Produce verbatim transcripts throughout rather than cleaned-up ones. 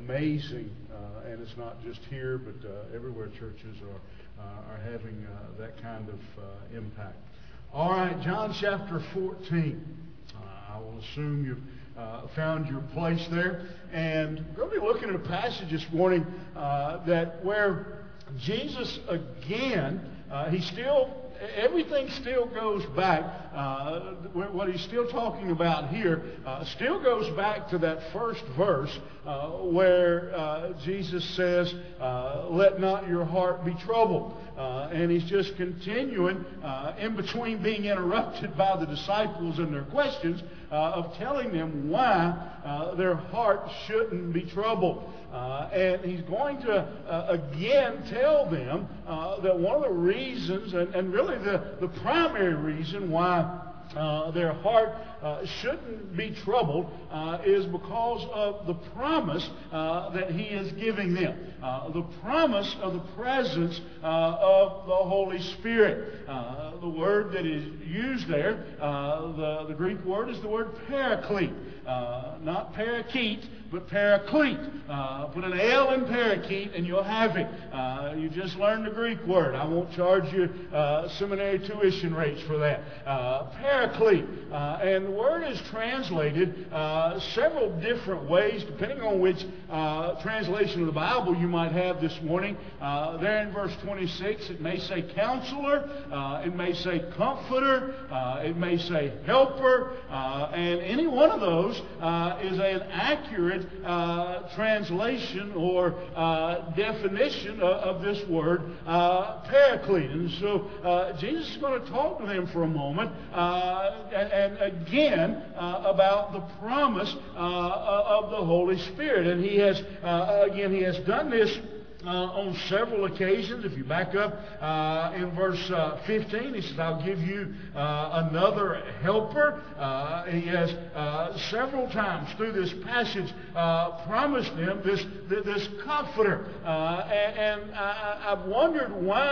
amazing, uh, and it's not just here, but uh, everywhere churches are, uh, are having uh, that kind of uh, impact. All right, John chapter fourteen. Uh, I will assume you've uh, found your place there. And we're going to be looking at a passage this morning uh, that where Jesus again, uh, he still, everything still goes back. Uh, what he's still talking about here uh, still goes back to that first verse uh, where uh, Jesus says, uh, "Let not your heart be troubled." Uh, and he's just continuing uh, in between being interrupted by the disciples and their questions uh, of telling them why uh, their heart shouldn't be troubled. Uh, and he's going to uh, again tell them uh, that one of the reasons, and, and really the, the primary reason why Uh, their heart uh, shouldn't be troubled uh, is because of the promise uh, that he is giving them. Uh, the promise of the presence uh, of the Holy Spirit. Uh, the word that is used there, uh, the, the Greek word is the word paraclete. Uh, not parakeet, but paraclete. Uh, put an L in parakeet and you'll have it. Uh, you just learned the Greek word. I won't charge you uh, seminary tuition rates for that. Uh, paraclete. Uh, and the word is translated uh, several different ways, depending on which uh, translation of the Bible you might have this morning. Uh, there in verse twenty-six, it may say counselor, uh, it may say comforter, uh, it may say helper, uh, and any one of those uh, is an accurate uh, translation or uh, definition of, of this word, uh, paraclete. And so uh, Jesus is going to talk to them for a moment, uh, and, and again uh, about the promise uh, of the Holy Spirit. And he has, uh, again, he has done this Uh, on several occasions. If you back up uh, in verse uh, fifteen, he says, "I'll give you uh, another helper." Uh, he has uh, several times through this passage uh, promised them this this comforter. Uh, and and I, I've wondered why.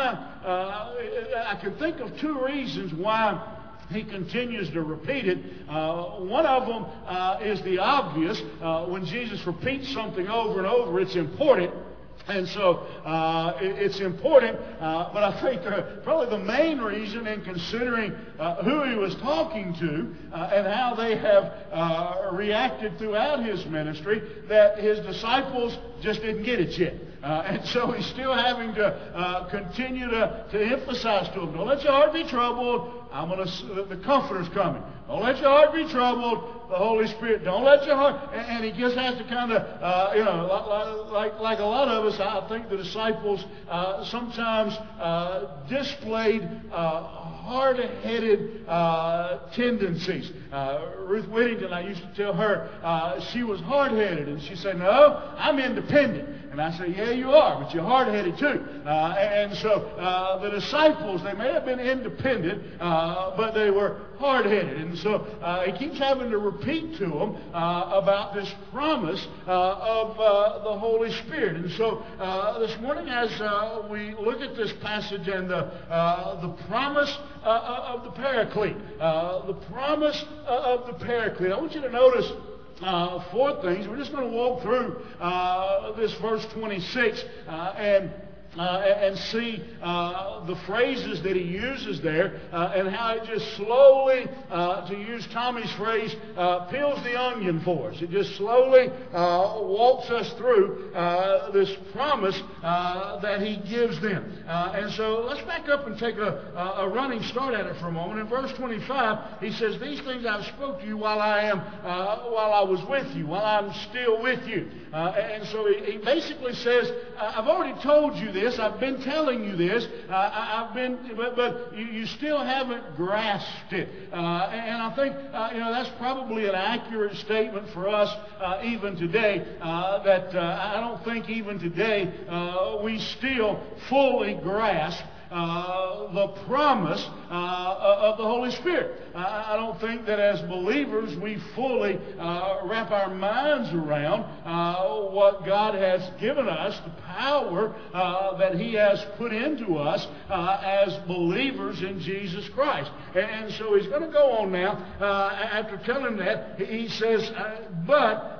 Uh, I can think of two reasons why he continues to repeat it. Uh, one of them uh, is the obvious. Uh, when Jesus repeats something over and over, it's important. And so uh, it, it's important, uh, but I think the, probably the main reason in considering uh, who he was talking to uh, and how they have uh, reacted throughout his ministry, that his disciples just didn't get it yet. Uh, and so he's still having to uh, continue to, to emphasize to them, don't let your heart be troubled. I'm going to, the Comforter's coming. Don't let your heart be troubled. The Holy Spirit, don't let your heart. And, and he just has to kind of, uh, you know, like, like like a lot of us, I think the disciples uh, sometimes uh, displayed uh, hard-headed uh, tendencies. Uh, Ruth Whittington, I used to tell her uh, she was hard-headed, and she said, "No, I'm independent." And I say, "Yeah, you are, but you're hard-headed too." Uh, and so uh, the disciples, they may have been independent, uh, but they were hard-headed. And so uh, he keeps having to repeat to them uh, about this promise uh, of uh, the Holy Spirit. And so uh, this morning, as uh, we look at this passage and the, uh, the promise uh, of the Paraclete, uh, the promise of the Paraclete, I want you to notice Uh, four things. We're just going to walk through uh, this verse twenty-six uh, and Uh, and see uh, the phrases that he uses there uh, and how it just slowly, uh, to use Tommy's phrase, uh, peels the onion for us. It just slowly uh, walks us through uh, this promise uh, that he gives them. Uh, and so let's back up and take a, a running start at it for a moment. In verse twenty-five, he says, "These things I've spoke to you while I am, uh, while I was with you, while I'm still with you." Uh, and so he, he basically says, "I've already told you this. I've been telling you this. Uh, I, I've been, but, but you, you still haven't grasped it." Uh, and I think uh, you know that's probably an accurate statement for us uh, even today. Uh, that uh, I don't think even today uh, we still fully grasp Uh, the promise uh, of the Holy Spirit. Uh, I don't think that as believers we fully uh, wrap our minds around uh, what God has given us, the power uh, that He has put into us uh, as believers in Jesus Christ. And, and so He's going to go on now. Uh, after telling that, He says, uh, but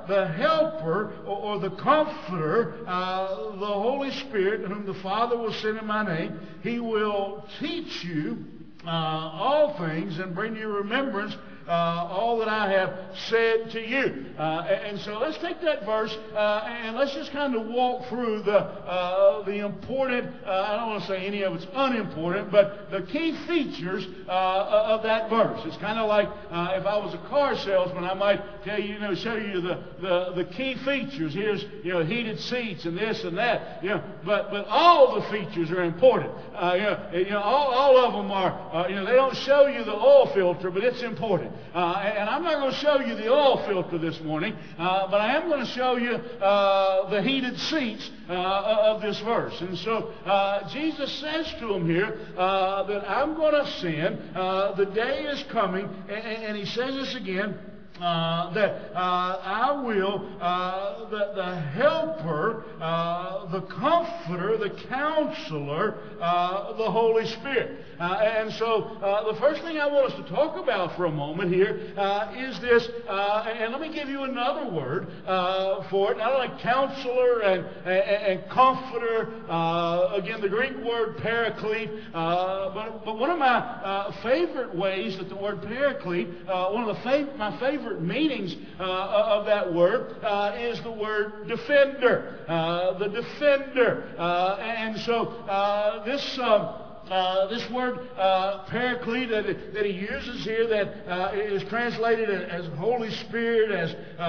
the Helper or, or the Comforter, uh, the Holy Spirit, whom the Father will send in my name, He will teach you uh, all things and bring you remembrance Uh, all that I have said to you. Uh, and so let's take that verse uh, and let's just kind of walk through the uh, the important, uh, I don't want to say any of it's unimportant, but the key features uh, of that verse. It's kind of like uh, if I was a car salesman, I might tell you, you know, show you the, the, the key features. Here's, you know, heated seats and this and that. You know, but but all the features are important. Uh, you know, you know all, all of them are, uh, you know, they don't show you the oil filter, but it's important. Uh, and I'm not going to show you the oil filter this morning, uh, but I am going to show you uh, the heated seats uh, of this verse. And so uh, Jesus says to him here uh, that I'm going to send, uh, the day is coming, and, and he says this again, Uh, that uh, I will, uh, the, the Helper, uh, the Comforter, the Counselor, uh, the Holy Spirit. Uh, and so uh, the first thing I want us to talk about for a moment here uh, is this, uh, and let me give you another word uh, for it, not only Counselor and, and, and Comforter, uh, again the Greek word Paraclete, uh, but, but one of my uh, favorite ways that the word Paraclete, uh, one of the fav- my favorite meanings uh, of that word uh, is the word defender. Uh, the defender. Uh, and so uh, this um, Uh, this word uh, paraclete that, that he uses here, that uh, is translated as Holy Spirit, as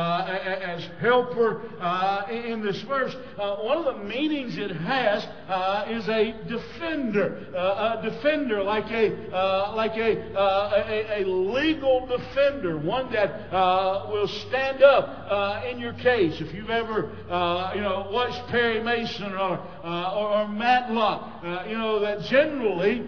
uh, as helper uh, in this verse, uh, one of the meanings it has uh, is a defender, uh, a defender like a uh, like a, uh, a a legal defender, one that uh, will stand up uh, in your case. If you've ever uh, you know watched Perry Mason or uh, or, or Matlock, uh, you know that generally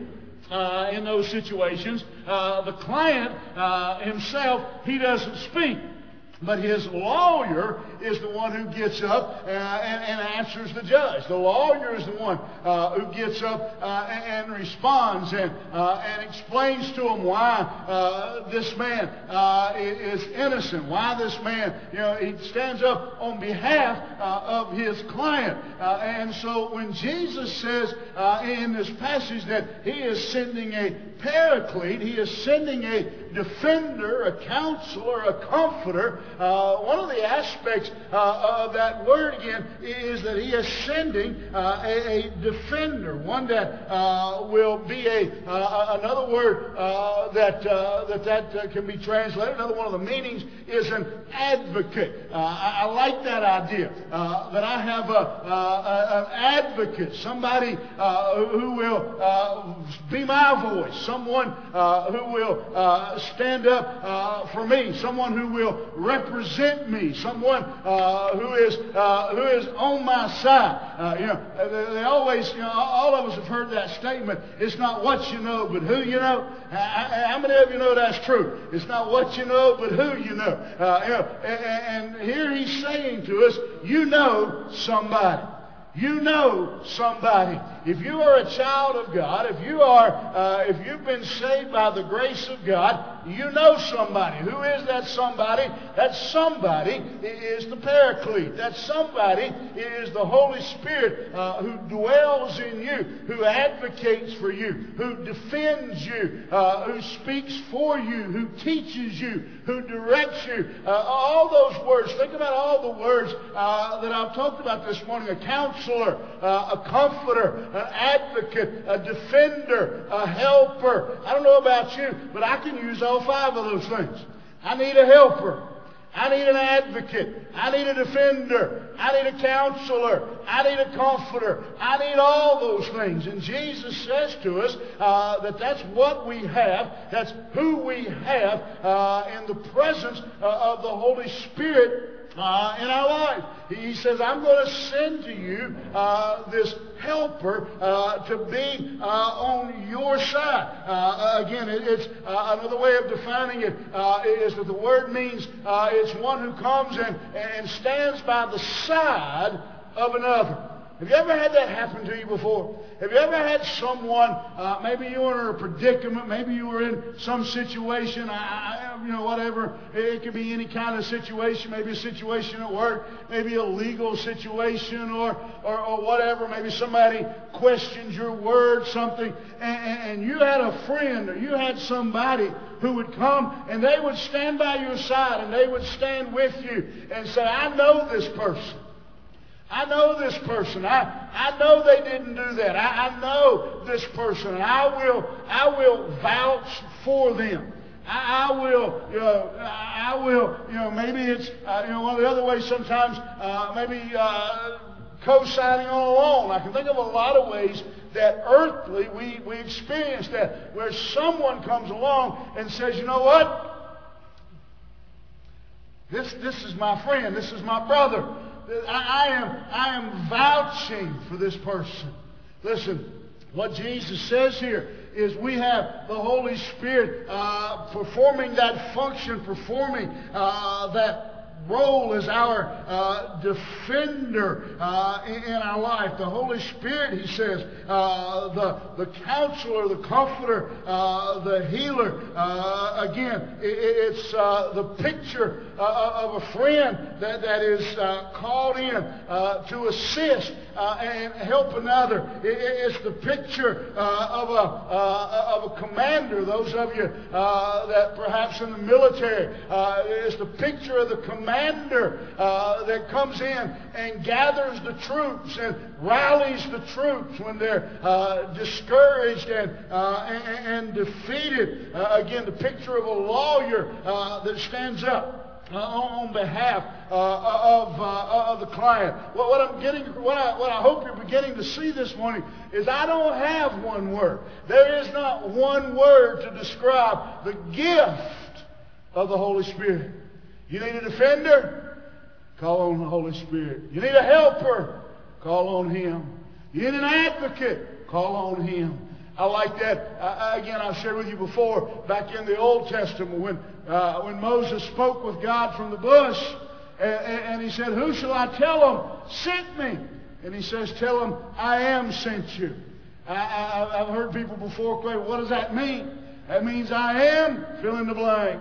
Uh, in those situations, uh, the client uh, himself, he doesn't speak. But his lawyer is the one who gets up uh, and, and answers the judge. The lawyer is the one uh, who gets up uh, and, and responds and uh, and explains to him why uh, this man uh, is innocent. Why this man, you know, he stands up on behalf uh, of his client. Uh, and so when Jesus says uh, in this passage that He is sending a Paraclete, He is sending a defender, a counselor, a comforter. Uh, one of the aspects uh, of that word again is that He is sending uh, a, a defender, one that uh, will be a uh, another word uh, that uh, that that uh, can be translated. Another one of the meanings is an advocate. Uh, I, I like that idea uh, that I have a, uh, an advocate, somebody uh, who will uh, be my voice, someone uh, who will uh, stand up uh, for me, someone who will represent me, someone uh, who is uh, who is on my side. Uh, you know, they, they always, you know, all of us have heard that statement. It's not what you know, but who you know. How many of you know that's true? It's not what you know, but who you know. Uh, you know, and, and here He's saying to us, you know somebody. You know somebody. If you are a child of God, if you are, uh, if you've been saved by the grace of God, you know somebody. Who is that somebody? That somebody is the Paraclete. That somebody is the Holy Spirit uh, who dwells in you, who advocates for you, who defends you, uh, who speaks for you, who teaches you, who directs you. Uh, all those words. Think about all the words uh, that I've talked about this morning. A counselor, uh, a comforter, an advocate, a defender, a helper. I don't know about you, but I can use all five of those things. I need a helper. I need an advocate. I need a defender. I need a counselor. I need a comforter. I need all those things. And Jesus says to us uh, that that's what we have. That's who we have uh, in the presence uh, of the Holy Spirit Uh, in our life. He says, I'm going to send to you uh, this helper uh, to be uh, on your side. Uh, again, it, it's uh, another way of defining it uh, is that the word means uh, it's one who comes and, and stands by the side of another. Have you ever had that happen to you before? Have you ever had someone, uh, maybe you were in a predicament, maybe you were in some situation, I, I, you know, whatever. It could be any kind of situation, maybe a situation at work, maybe a legal situation or, or, or whatever. Maybe somebody questions your word, something, and, and you had a friend or you had somebody who would come and they would stand by your side and they would stand with you and say, I know this person. I know this person. I, I know they didn't do that. I, I know this person. And I will I will vouch for them. I, I will, you know, I will, you know, maybe it's, uh, you know, one of the other ways sometimes, uh, maybe uh, co-signing on a loan. I can think of a lot of ways that earthly we, we experience that, where someone comes along and says, you know what? This, this is my friend. This is my brother. I am, I am vouching for this person. Listen, what Jesus says here is we have the Holy Spirit uh, performing that function, performing uh, that role as our uh, defender uh, in, in our life. The Holy Spirit, he says, uh, the, the counselor, the comforter, uh, the healer. Uh, again, it, it's uh, the picture uh, of a friend that, that is uh, called in uh, to assist uh, and help another. It, it's the picture uh, of, a, uh, of a commander. Those of you uh, that perhaps in the military, uh, it's the picture of the commander Commander uh, that comes in and gathers the troops and rallies the troops when they're uh, discouraged and, uh, and, and defeated. Uh, again, the picture of a lawyer uh, that stands up uh, on behalf uh, of, uh, of the client. What, what I'm getting, what I, what I hope you're beginning to see this morning is I don't have one word. There is not one word to describe the gift of the Holy Spirit. You need a defender? Call on the Holy Spirit. You need a helper? Call on Him. You need an advocate? Call on Him. I like that. I, again, I've shared with you before, back in the Old Testament, when, uh, when Moses spoke with God from the bush, and, and he said, who shall I tell him sent me? And he says, tell him, I am sent you. I, I, I've heard people before say, what does that mean? That means I am, fill in the blank.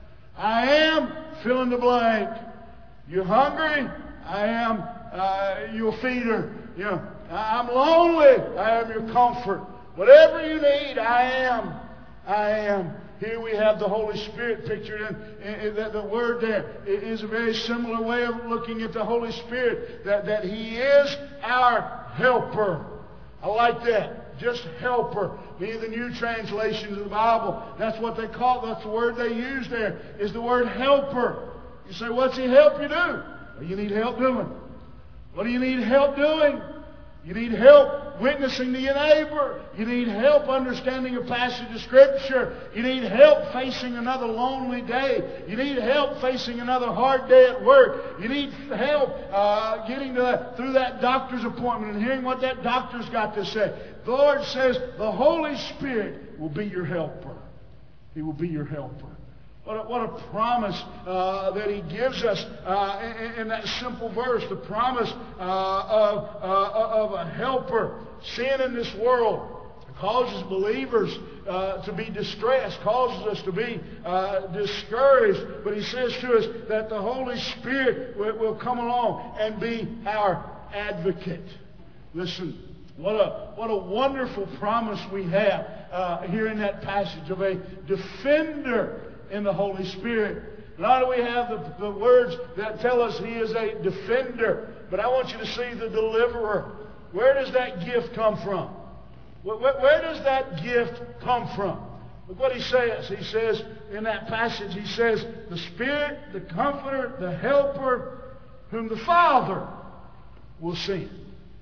I am, fill in the blank. You're hungry? I am uh, your feeder. You know, I'm lonely. I am your comfort. Whatever you need, I am. I am. Here we have the Holy Spirit pictured in, in, in the, the word there. It is a very similar way of looking at the Holy Spirit, that, that He is our helper. I like that. Just helper. Many of the new translations of the Bible, that's what they call it. That's the word they use there, is the word helper. You say, what's He help you do? Well, you need help doing. What do you need help doing? You need help witnessing to your neighbor. You need help understanding a passage of Scripture. You need help facing another lonely day. You need help facing another hard day at work. You need help uh, getting to that, through that doctor's appointment and hearing what that doctor's got to say. The Lord says the Holy Spirit will be your helper. He will be your helper. What a, what a promise uh, that He gives us uh, in, in that simple verse. The promise uh, of, uh, of a helper. Sin in this world causes believers uh, to be distressed, causes us to be uh, discouraged. But He says to us that the Holy Spirit will, will come along and be our advocate. Listen. What a, what a wonderful promise we have uh, here in that passage of a defender in the Holy Spirit. Not only do we have the, the words that tell us He is a defender, but I want you to see the deliverer. Where does that gift come from? Where, where, where does that gift come from? Look what He says. He says in that passage, He says, the Spirit, the Comforter, the Helper, whom the Father will send.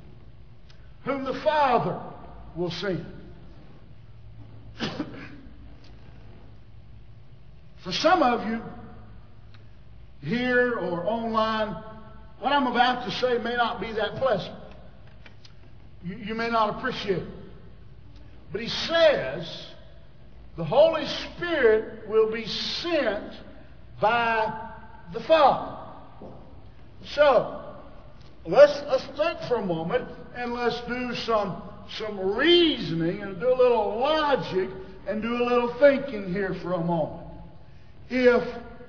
Whom the Father will send. For some of you, here or online, what I'm about to say may not be that pleasant. You, you may not appreciate it. But He says the Holy Spirit will be sent by the Father. So, let's, let's think for a moment and let's do some, some reasoning and do a little logic and do a little thinking here for a moment. If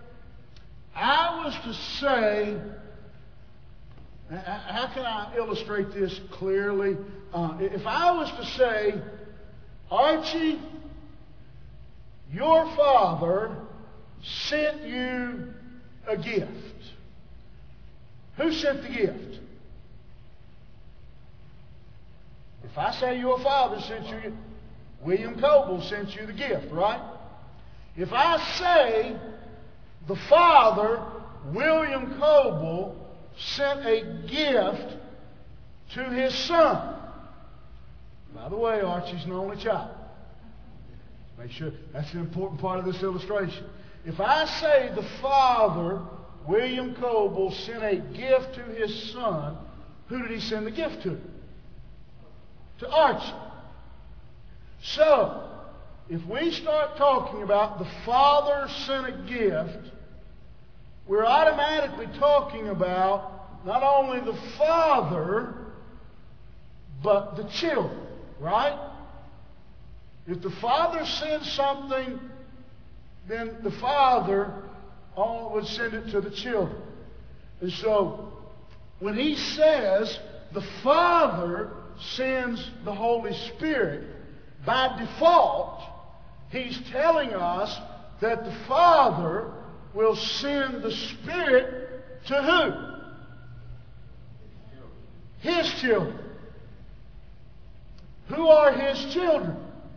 I was to say, how can I illustrate this clearly? Uh, if I was to say, Archie, your father sent you a gift. Who sent the gift? If I say your father sent you, William Coble sent you the gift, right? If I say the father, William Coble, sent a gift to his son. By the way, Archie's an only child. Make sure that's an important part of this illustration. If I say the father, William Coble, sent a gift to his son, who did he send the gift to? To Archie. So, if we start talking about the father sent a gift, we're automatically talking about not only the father, but the children, right? If the father sends something, then the father would send it to the children. And so, when he says the Father sends the Holy Spirit, by default, he's telling us that the Father will send the Spirit to who? His children. Who are his children?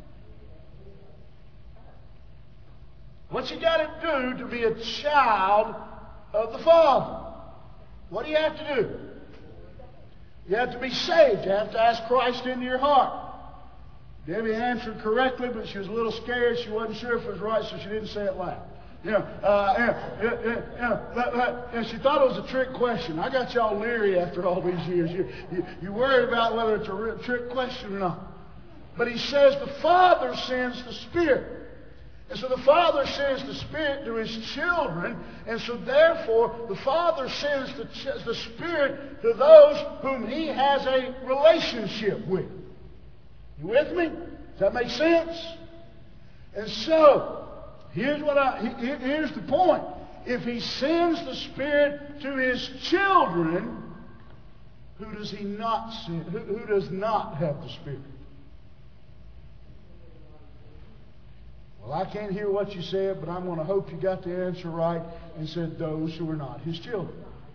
What you got to do to be a child of the Father? What do you have to do? You have to be saved. You have to ask Christ into your heart. Debbie answered correctly, but she was a little scared. She wasn't sure if it was right, so she didn't say it loud. You know, uh, yeah, yeah, yeah, yeah, but, but, yeah, she thought it was a trick question. I got y'all leery after all these years. You, you, you worried about whether it's a real trick question or not. But he says the Father sends the Spirit. And so the Father sends the Spirit to His children, and so therefore the Father sends the, ch- the Spirit to those whom He has a relationship with. You with me? Does that make sense? And so, here's what I, here's the point. If He sends the Spirit to His children, who does He not send? Who, who does not have the Spirit? Well, I can't hear what you said, but I'm going to hope you got the answer right and said those who are not His children.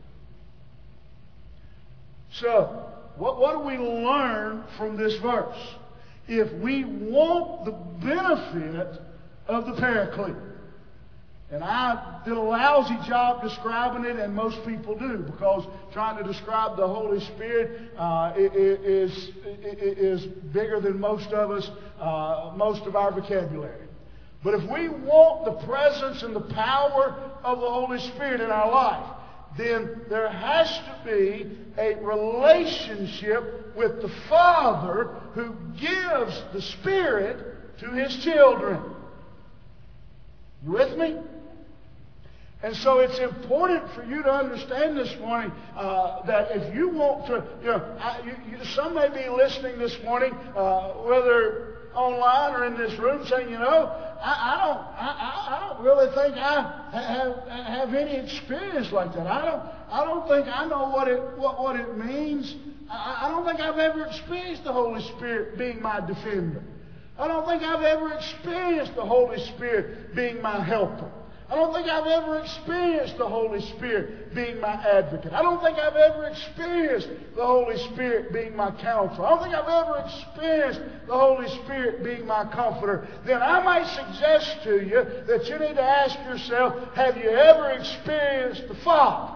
So, what, what do we learn from this verse? If we want the benefit of the Paraclete, and I did a lousy job describing it, and most people do, because trying to describe the Holy Spirit uh, is, is bigger than most of us, uh, most of our vocabulary. But if we want the presence and the power of the Holy Spirit in our life, then there has to be a relationship with the Father who gives the Spirit to His children. You with me? And so it's important for you to understand this morning uh, that if you want to, you know, I, you, you, some may be listening this morning, uh, whether online or in this room, saying, you know, I, I don't, I, I don't really think I have, have any experience like that. I don't, I don't think I know what it, what, what it means. I, I don't think I've ever experienced the Holy Spirit being my defender. I don't think I've ever experienced the Holy Spirit being my helper. I don't think I've ever experienced the Holy Spirit being my advocate. I don't think I've ever experienced the Holy Spirit being my counselor. I don't think I've ever experienced the Holy Spirit being my comforter. Then I might suggest to you that you need to ask yourself, have you ever experienced the Father?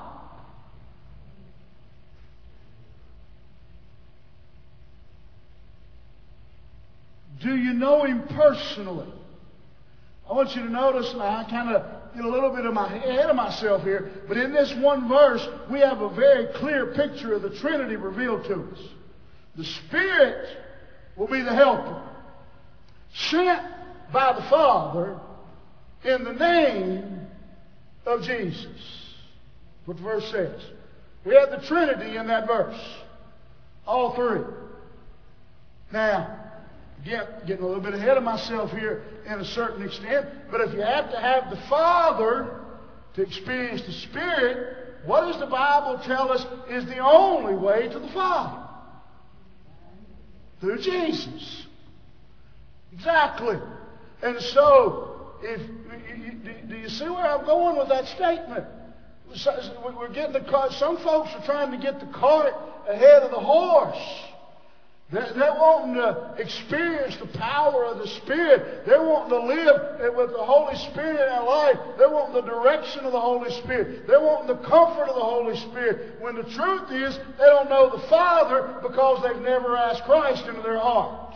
Do you know Him personally? I want you to notice, now I kind of get a little bit of my ahead of myself here, but in this one verse, we have a very clear picture of the Trinity revealed to us. The Spirit will be the helper, sent by the Father in the name of Jesus. What the verse says. We have the Trinity in that verse. All three. Now, again, getting a little bit ahead of myself here in a certain extent, but if you have to have the Father to experience the Spirit, what does the Bible tell us is the only way to the Father? Through Jesus. Exactly. And so, if do you see where I'm going with that statement? We're getting the cart. Some folks are trying to get the cart ahead of the horse. They're, they're wanting to experience the power of the Spirit. They're wanting to live with the Holy Spirit in their life. They're wanting the direction of the Holy Spirit. They're wanting the comfort of the Holy Spirit. When the truth is, they don't know the Father because they've never asked Christ into their heart.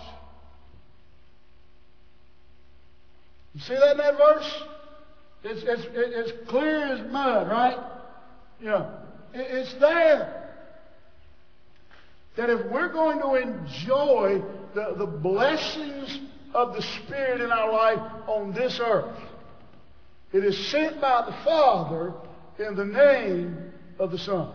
You see that in that verse? It's, it's, it's clear as mud, right? You know, it, it's there. That if we're going to enjoy the, the blessings of the Spirit in our life on this earth, it is sent by the Father in the name of the Son.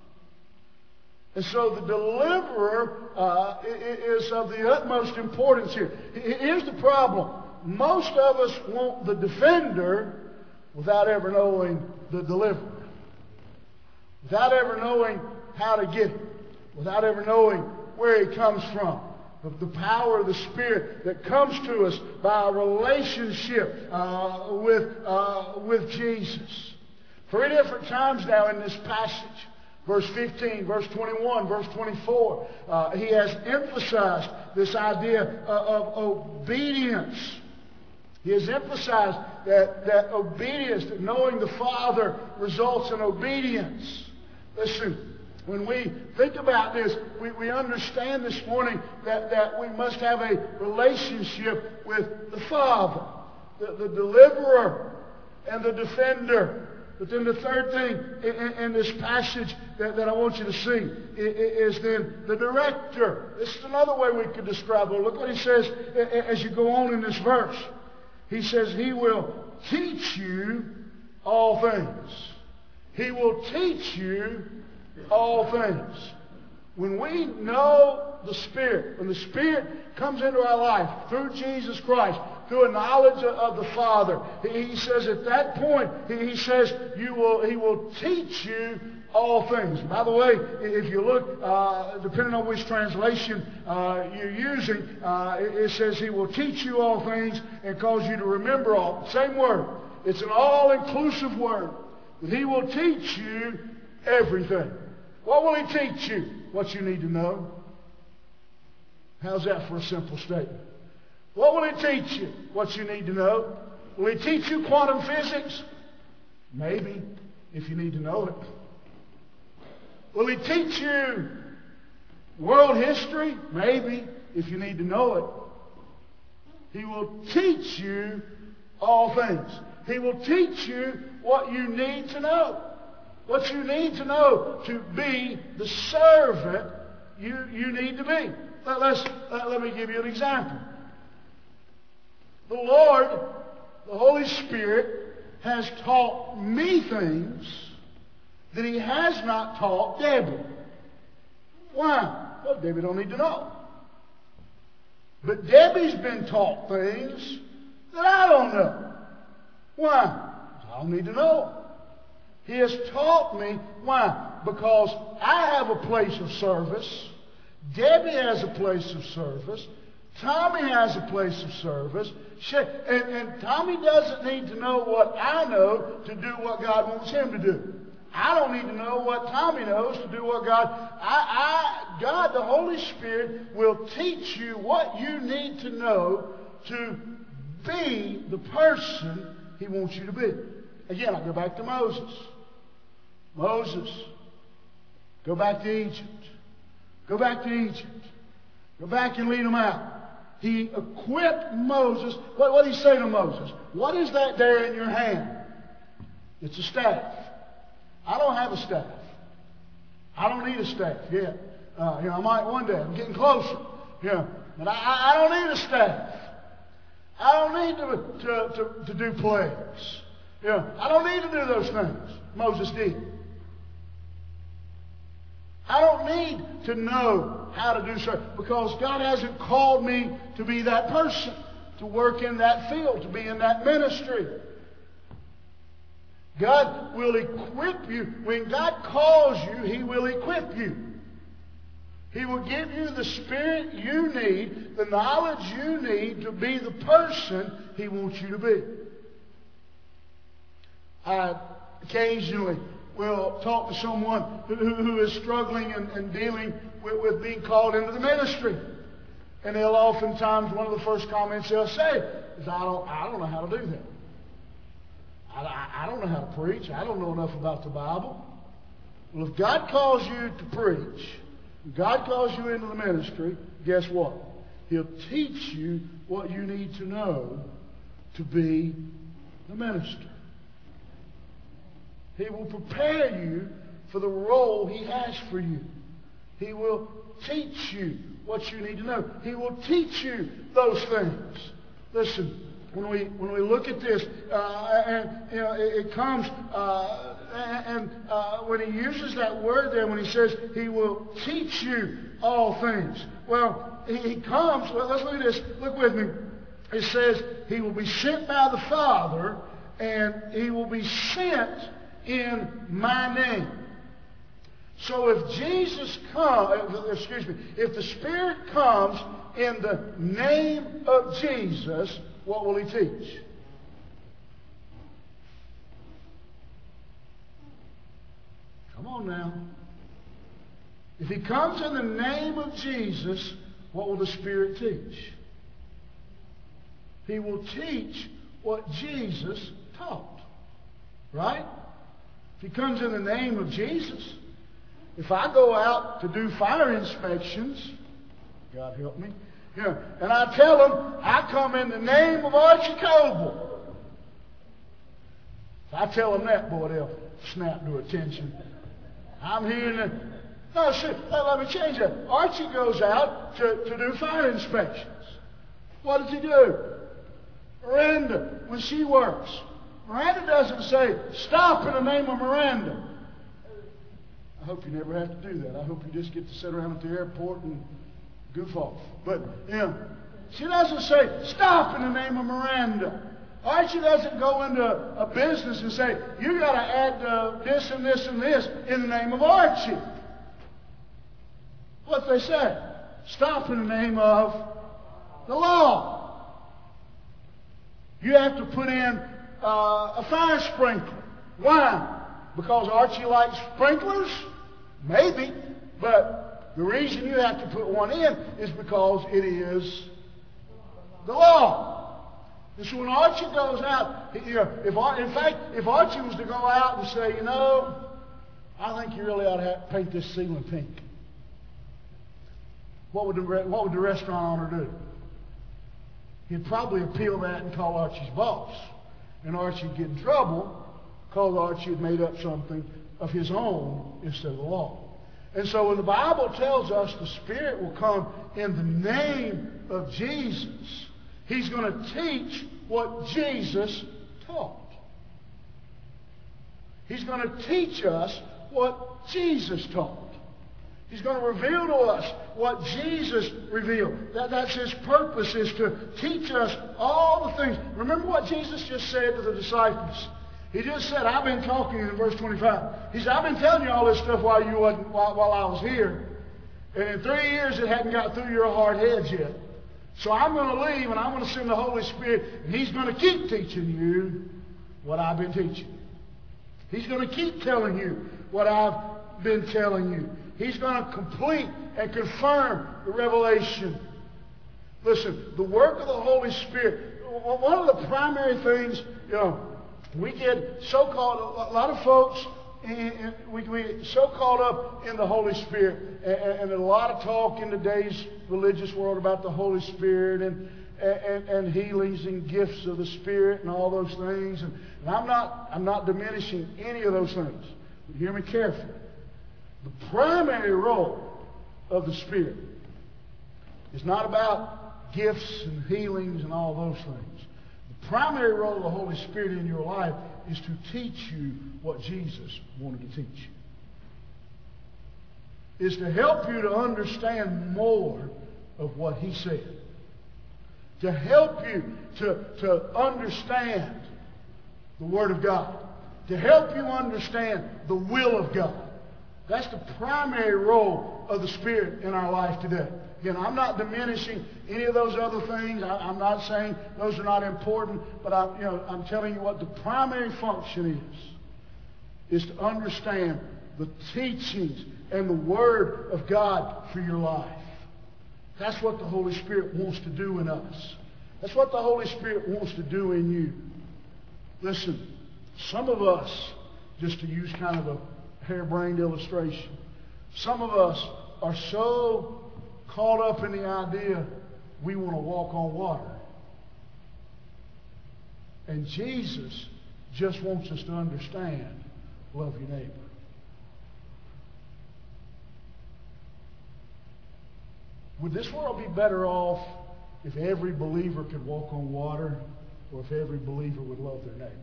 And so the deliverer uh, is of the utmost importance here. Here's the problem. Most of us want the defender without ever knowing the deliverer. Without ever knowing how to get it. Without ever knowing where he comes from. The, the power of the Spirit that comes to us by a relationship uh, with, uh, with Jesus. Three different times now in this passage. Verse fifteen, verse twenty-one, verse twenty-four. Uh, he has emphasized this idea of, of obedience. He has emphasized that, that obedience, that knowing the Father results in obedience. Listen, when we think about this, we, we understand this morning that, that we must have a relationship with the Father, the, the deliverer and the defender. But then the third thing in, in this passage that, that I want you to see is, is then the director. This is another way we could describe it. Look what he says as you go on in this verse. He says, He will teach you all things. He will teach you all things. When we know the Spirit, when the Spirit comes into our life through Jesus Christ, through a knowledge of the Father, he says at that point, he says, you will, He will teach you all things. By the way, if you look, uh, depending on which translation uh, you're using, uh, it, it says He will teach you all things and cause you to remember all. Same word. It's an all-inclusive word. He will teach you everything. What will He teach you? What you need to know. How's that for a simple statement? What will He teach you? What you need to know. Will He teach you quantum physics? Maybe, if you need to know it. Will He teach you world history? Maybe, if you need to know it. He will teach you all things. He will teach you what you need to know. What you need to know to be the servant you, you need to be. Let, let's, let, let me give you an example. The Lord, the Holy Spirit, has taught me things that He has not taught Debbie. Why? Well, Debbie don't need to know. But Debbie's been taught things that I don't know. Why? I don't need to know. He has taught me. Why? Because I have a place of service. Debbie has a place of service. Tommy has a place of service. She, and, and Tommy doesn't need to know what I know to do what God wants him to do. I don't need to know what Tommy knows to do what God... I, I, God, the Holy Spirit, will teach you what you need to know to be the person He wants you to be. Again, I go back to Moses. Moses, go back to Egypt. Go back to Egypt. Go back and lead them out. He equipped Moses. What, what did He say to Moses? What is that there in your hand? It's a staff. I don't have a staff. I don't need a staff yet. Uh, you know, I might one day. I'm getting closer. You know, but I, I, I don't need a staff. I don't need to, to, to, to do plagues. You know, I don't need to do those things. Moses did. I don't need to know how to do so, because God hasn't called me to be that person, to work in that field, to be in that ministry. God will equip you. When God calls you, He will equip you. He will give you the Spirit you need, the knowledge you need to be the person He wants you to be. I occasionally will talk to someone who, who is struggling and, and dealing with, with being called into the ministry. And they'll oftentimes, one of the first comments they'll say is, I don't, I don't know how to do that. I, I, I don't know how to preach. I don't know enough about the Bible. Well, if God calls you to preach, if God calls you into the ministry, guess what? He'll teach you what you need to know to be the minister. He will prepare you for the role He has for you. He will teach you what you need to know. He will teach you those things. Listen, when we when we look at this, uh, and you know, it, it comes, uh, and uh, when He uses that word there, when He says He will teach you all things, well, He, he comes. Well, let's look at this. Look with me. It says He will be sent by the Father, and He will be sent in my name. So if Jesus comes, excuse me, if the Spirit comes in the name of Jesus, what will He teach? Come on now. If He comes in the name of Jesus, what will the Spirit teach? He will teach what Jesus taught. Right? If He comes in the name of Jesus, if I go out to do fire inspections, God help me, you know, and I tell them, I come in the name of Archie Coble. If I tell them that, boy, they'll snap to attention. I'm here in the... No, see, let me change that. Archie goes out to, to do fire inspections. What does he do? Miranda, when she works, Miranda doesn't say, stop in the name of Miranda. I hope you never have to do that. I hope you just get to sit around at the airport and goof off. But, you know, she doesn't say, stop in the name of Miranda. Archie doesn't go into a business and say, you got to add uh, this and this and this in the name of Archie. What they say? Stop in the name of the law. You have to put in uh, a fire sprinkler. Why? Because Archie likes sprinklers? Maybe. But the reason you have to put one in is because it is the law. And so when Archie goes out, you know, if in fact, if Archie was to go out and say, you know, I think you really ought to have, paint this ceiling pink, what would the what would the restaurant owner do? He'd probably appeal that and call Archie's boss, and Archie'd get in trouble because Archie had made up something of his own instead of the law. And so when the Bible tells us the Spirit will come in the name of Jesus, He's going to teach what Jesus taught. He's going to teach us what Jesus taught. He's going to reveal to us what Jesus revealed. That, that's His purpose, is to teach us all the things. Remember what Jesus just said to the disciples. He just said, I've been talking in verse twenty-five. He said, I've been telling you all this stuff while you wasn't, while, while I was here. And in three years it hadn't got through your hard heads yet. So I'm going to leave and I'm going to send the Holy Spirit, and He's going to keep teaching you what I've been teaching. He's going to keep telling you what I've been telling you. He's going to complete and confirm the revelation. Listen, the work of the Holy Spirit, one of the primary things, you know, we get so caught, a lot of folks, and we get so caught up in the Holy Spirit, and, and a lot of talk in today's religious world about the Holy Spirit and, and, and healings and gifts of the Spirit and all those things. And, and I'm not, I'm not diminishing any of those things. But hear me carefully. The primary role of the Spirit is not about gifts and healings and all those things. The primary role of the Holy Spirit in your life is to teach you what Jesus wanted to teach you. is to help you to understand more of what He said. To help you to, to understand the Word of God. To help you understand the will of God. That's the primary role of the Spirit in our life today. Again, I'm not diminishing any of those other things. I, I'm not saying those are not important, but I, you know, I'm telling you what the primary function is, is to understand the teachings and the Word of God for your life. That's what the Holy Spirit wants to do in us. That's what the Holy Spirit wants to do in you. Listen, some of us, just to use kind of a harebrained illustration, some of us are so caught up in the idea we want to walk on water. And Jesus just wants us to understand, love your neighbor. Would this world be better off if every believer could walk on water, or if every believer would love their neighbor?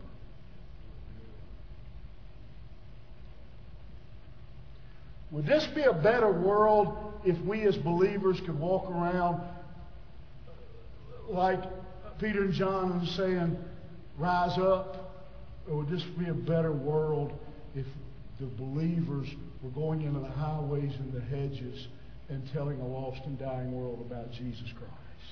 Would this be a better world if we as believers could walk around like Peter and John are saying, rise up? Or would this be a better world if the believers were going into the highways and the hedges and telling a lost and dying world about Jesus Christ?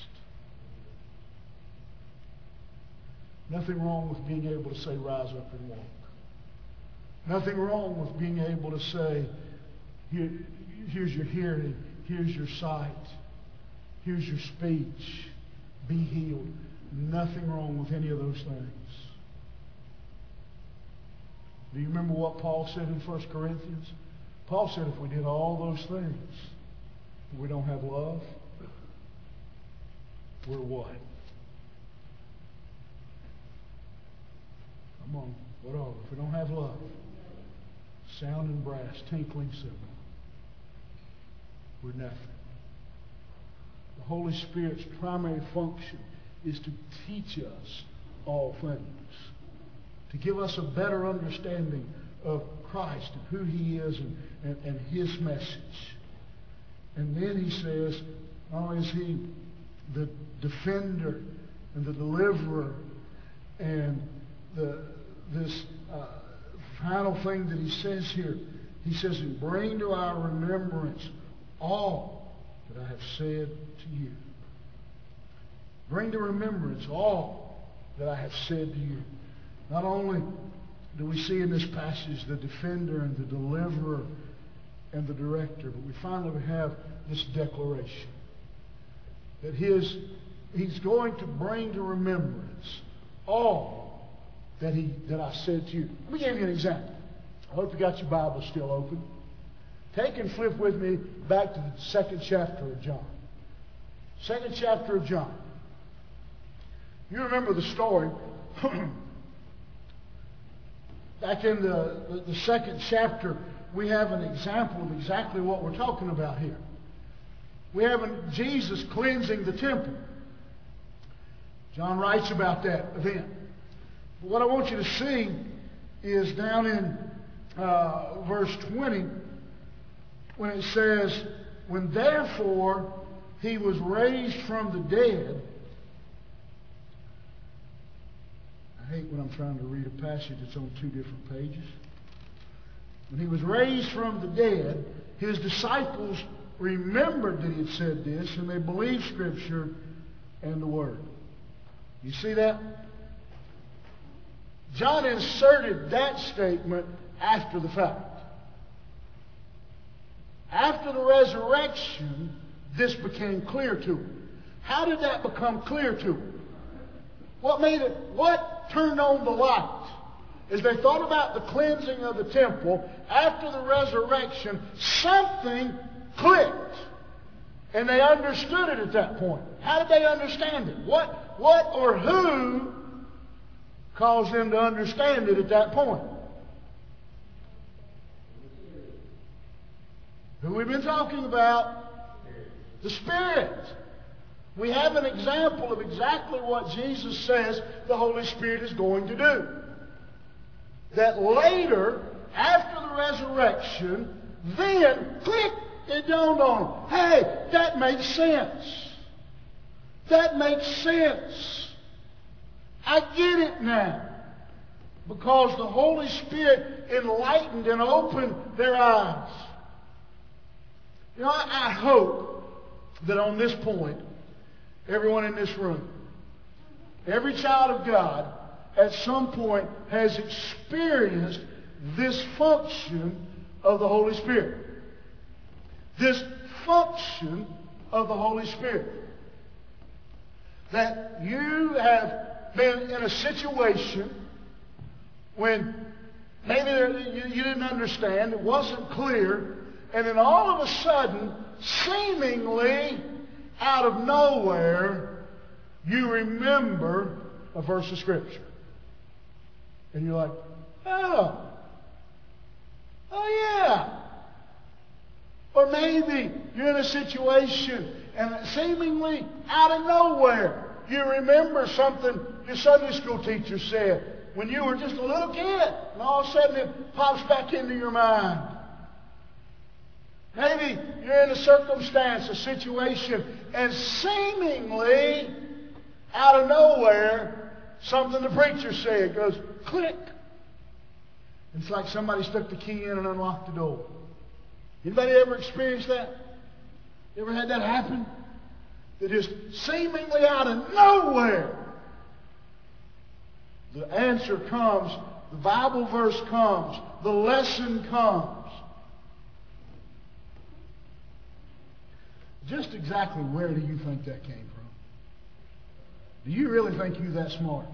Nothing wrong with being able to say, rise up and walk. Nothing wrong with being able to say, Here, here's your hearing, here's your sight, here's your speech, be healed. Nothing wrong with any of those things. Do you remember what Paul said in First Corinthians? Paul said if we did all those things, but we don't have love, we're what? Come on, what are we? If we don't have love, sounding brass, tinkling cymbal, we're nothing. The Holy Spirit's primary function is to teach us all things, to give us a better understanding of Christ and who He is and, and, and His message. And then He says, not only is He the defender and the deliverer and the this uh, final thing that He says here, He says, and bring to our remembrance all that I have said to you. Bring to remembrance all that I have said to you. Not only do we see in this passage the defender and the deliverer and the director, but we finally have this declaration that his, He's going to bring to remembrance all that he that I said to you. Let me give you an example. I hope you got your Bible still open. Take and flip with me back to the second chapter of John. Second chapter of John. You remember the story. Back in the, the, the second chapter, we have an example of exactly what we're talking about here. We have an, Jesus cleansing the temple. John writes about that event. But what I want you to see is down in uh, verse twenty, when it says, when therefore He was raised from the dead. I hate when I'm trying to read a passage that's on two different pages. When He was raised from the dead, His disciples remembered that He had said this, and they believed Scripture and the Word. You see that? John inserted that statement after the fact. After the resurrection, this became clear to him. How did that become clear to him? What made it, what turned on the light? As they thought about the cleansing of the temple, after the resurrection, something clicked. And they understood it at that point. How did they understand it? What, what or who caused them to understand it at that point? Who we've been talking about? The Spirit. We have an example of exactly what Jesus says the Holy Spirit is going to do. That later, after the resurrection, then, click, it dawned on them, hey, that makes sense. That makes sense. I get it now. Because the Holy Spirit enlightened and opened their eyes. You know, I, I hope that on this point, everyone in this room, every child of God, at some point has experienced this function of the Holy Spirit. This function of the Holy Spirit. That you have been in a situation when maybe there, you, you didn't understand, it wasn't clear, and then all of a sudden, seemingly out of nowhere, you remember a verse of Scripture. And you're like, oh, oh yeah. Or maybe you're in a situation and seemingly out of nowhere, you remember something your Sunday school teacher said when you were just a little kid, and all of a sudden it pops back into your mind. Maybe you're in a circumstance, a situation, and seemingly out of nowhere, something the preacher said goes click. It's like somebody stuck the key in and unlocked the door. Anybody ever experienced that? You ever had that happen? That just seemingly out of nowhere, the answer comes, the Bible verse comes, the lesson comes. Just exactly where do you think that came from? Do you really think you're that smart?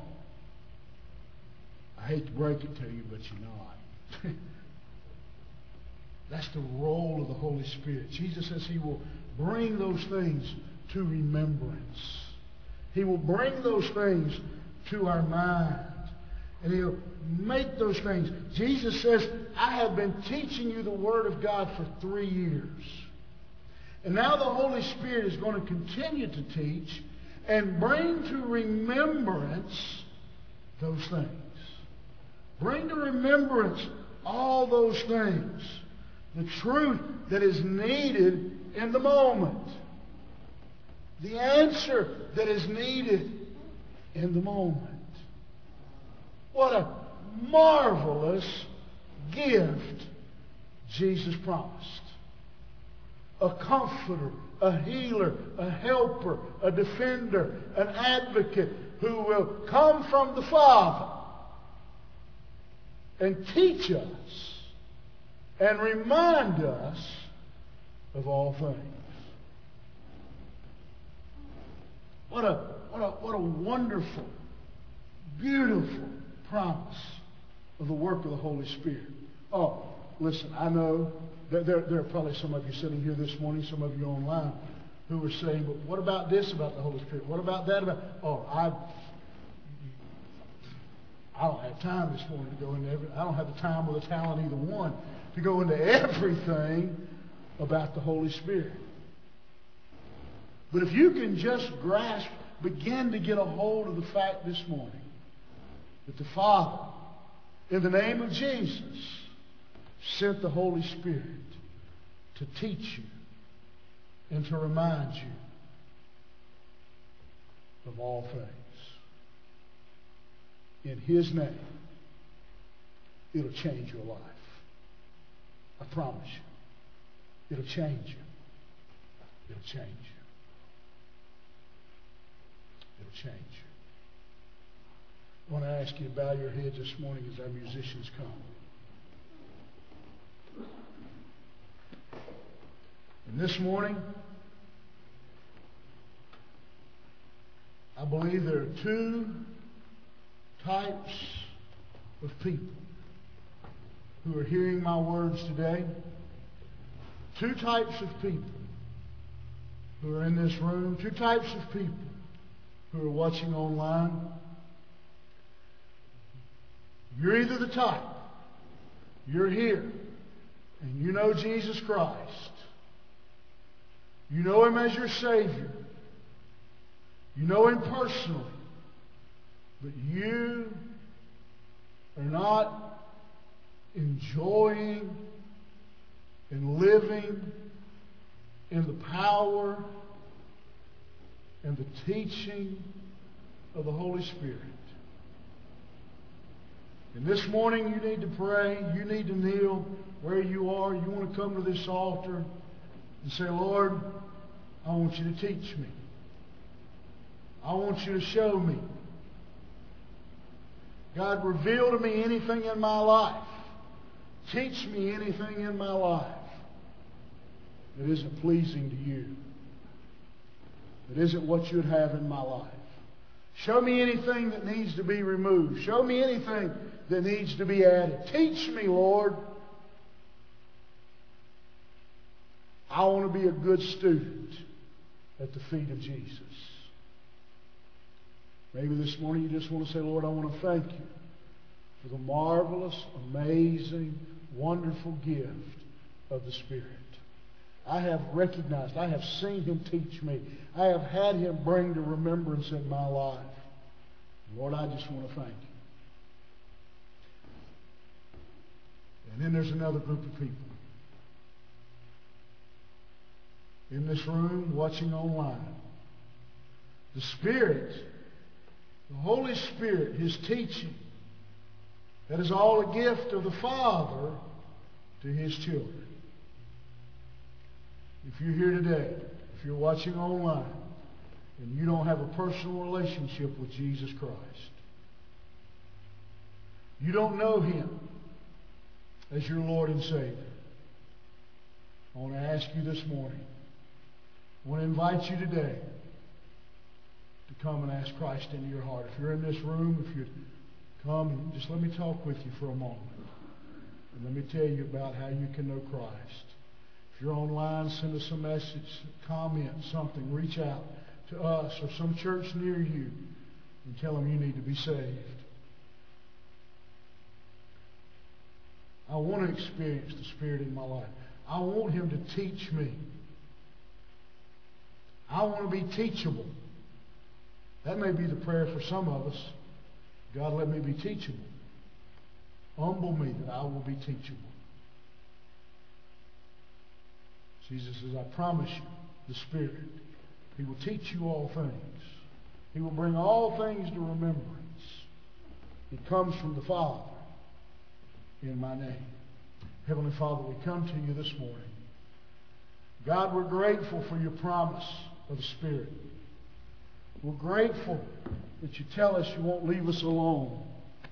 I hate to break it to you, but you're not. That's the role of the Holy Spirit. Jesus says He will bring those things to remembrance. He will bring those things to our mind. And He'll make those things. Jesus says, I have been teaching you the Word of God for three years. And now the Holy Spirit is going to continue to teach and bring to remembrance those things. Bring to remembrance all those things. The truth that is needed in the moment. The answer that is needed in the moment. What a marvelous gift Jesus promised. A comforter, a healer, a helper, a defender, an advocate who will come from the Father and teach us and remind us of all things. What a, what a, what a wonderful, beautiful promise of the work of the Holy Spirit. Oh, listen, I know that there, there are probably some of you sitting here this morning, some of you online, who are saying, but what about this about the Holy Spirit? What about that about... Oh, I I don't have time this morning to go into every... I don't have the time or the talent, either one, to go into everything about the Holy Spirit. But if you can just grasp, begin to get a hold of the fact this morning that the Father, in the name of Jesus, sent the Holy Spirit to teach you and to remind you of all things. In His name, it'll change your life. I promise you. It'll change you. It'll change you. It'll change you. I want to ask you to bow your heads this morning as our musicians come. And this morning, I believe there are two types of people who are hearing my words today. Two types of people who are in this room. Two types of people who are watching online. You're either the type, you're here, and you know Jesus Christ. You know Him as your Savior. You know Him personally. But you are not enjoying and living in the power and the teaching of the Holy Spirit. And this morning you need to pray. You need to kneel where you are. You want to come to this altar and say, Lord, I want you to teach me. I want you to show me. God, reveal to me anything in my life. Teach me anything in my life that isn't pleasing to you. That isn't what you'd have in my life. Show me anything that needs to be removed. Show me anything that needs to be added. Teach me, Lord. I want to be a good student at the feet of Jesus. Maybe this morning you just want to say, Lord, I want to thank you for the marvelous, amazing, wonderful gift of the Spirit. I have recognized, I have seen Him teach me. I have had Him bring to remembrance in my life. Lord, I just want to thank you. And then there's another group of people in this room, watching online. The Spirit, the Holy Spirit, His teaching, that is all a gift of the Father to His children. If you're here today, if you're watching online, and you don't have a personal relationship with Jesus Christ, you don't know Him as your Lord and Savior, I want to ask you this morning, I want to invite you today to come and ask Christ into your heart. If you're in this room, if you'd come and just let me talk with you for a moment. And let me tell you about how you can know Christ. If you're online, send us a message, comment, something. Reach out to us or some church near you and tell them you need to be saved. I want to experience the Spirit in my life. I want Him to teach me. I want to be teachable. That may be the prayer for some of us. God, let me be teachable. Humble me that I will be teachable. Jesus says, I promise you, the Spirit, He will teach you all things. He will bring all things to remembrance. It comes from the Father in my name. Heavenly Father, we come to you this morning. God, we're grateful for your promise of the Spirit. We're grateful that you tell us you won't leave us alone.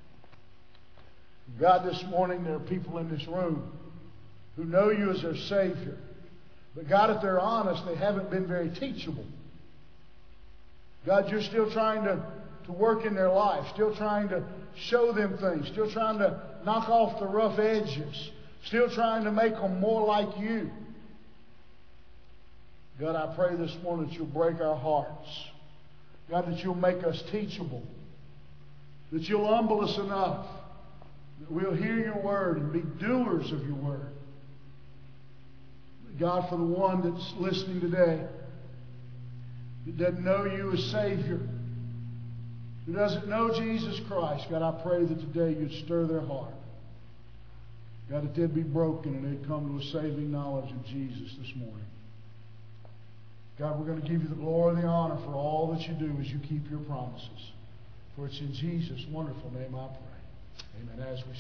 God, this morning there are people in this room who know you as their Savior. But God, if they're honest, they haven't been very teachable. God, you're still trying to, to work in their life, still trying to show them things, still trying to knock off the rough edges, still trying to make them more like you. God, I pray this morning that you'll break our hearts. God, that you'll make us teachable. That you'll humble us enough that we'll hear your word and be doers of your word. God, for the one that's listening today that doesn't know you as Savior, who doesn't know Jesus Christ, God, I pray that today you'd stir their heart. God, that they'd be broken and they'd come to a saving knowledge of Jesus this morning. God, we're going to give you the glory and the honor for all that you do as you keep your promises. For it's in Jesus' wonderful name I pray. Amen. As we